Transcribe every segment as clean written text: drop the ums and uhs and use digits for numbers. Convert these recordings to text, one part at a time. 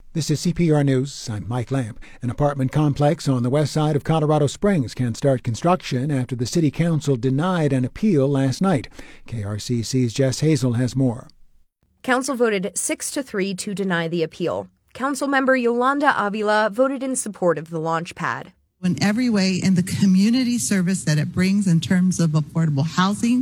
This is CPR News. I'm Mike Lamp. An apartment complex on the west side of Colorado Springs can start construction after the city council denied an appeal last night. KRCC's Jess Hazel has more. Council voted 6-3 to deny the appeal. Councilmember Yolanda Avila voted in support of the launch pad. In every way, and the community service that it brings in terms of affordable housing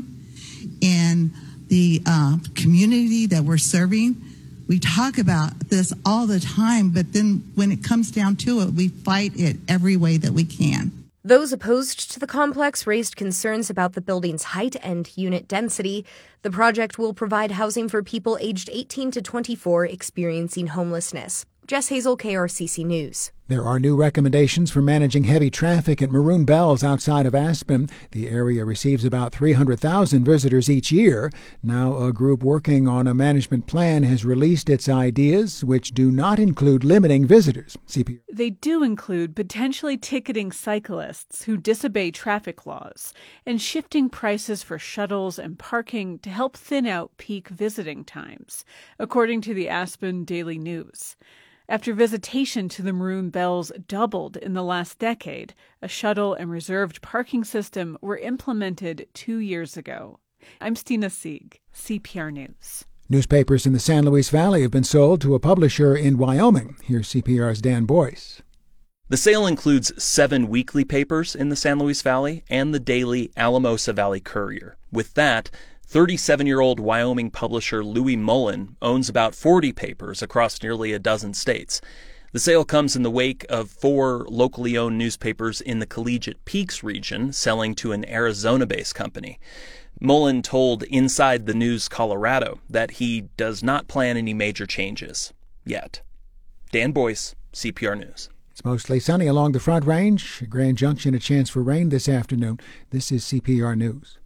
and the community that we're serving. We talk about this all the time, but then when it comes down to it, we fight it every way that we can. Those opposed to the complex raised concerns about the building's height and unit density. The project will provide housing for people aged 18 to 24 experiencing homelessness. Jess Hazel, KRCC News. There are new recommendations for managing heavy traffic at Maroon Bells outside of Aspen. The area receives about 300,000 visitors each year. Now a group working on a management plan has released its ideas, which do not include limiting visitors. They do include potentially ticketing cyclists who disobey traffic laws and shifting prices for shuttles and parking to help thin out peak visiting times, according to the Aspen Daily News. After visitation to the Maroon Bells doubled in the last decade, a shuttle and reserved parking system were implemented 2 years ago. I'm Stina Sieg, CPR News. Newspapers in the San Luis Valley have been sold to a publisher in Wyoming. Here's CPR's Dan Boyce. The sale includes 7 weekly papers in the San Luis Valley and the daily Alamosa Valley Courier. With that, 37-year-old Wyoming publisher Louis Mullen owns about 40 papers across nearly a dozen states. The sale comes in the wake of 4 locally owned newspapers in the Collegiate Peaks region selling to an Arizona-based company. Mullen told Inside the News Colorado that he does not plan any major changes yet. Dan Boyce, CPR News. It's mostly sunny along the Front Range. Grand Junction, a chance for rain this afternoon. This is CPR News.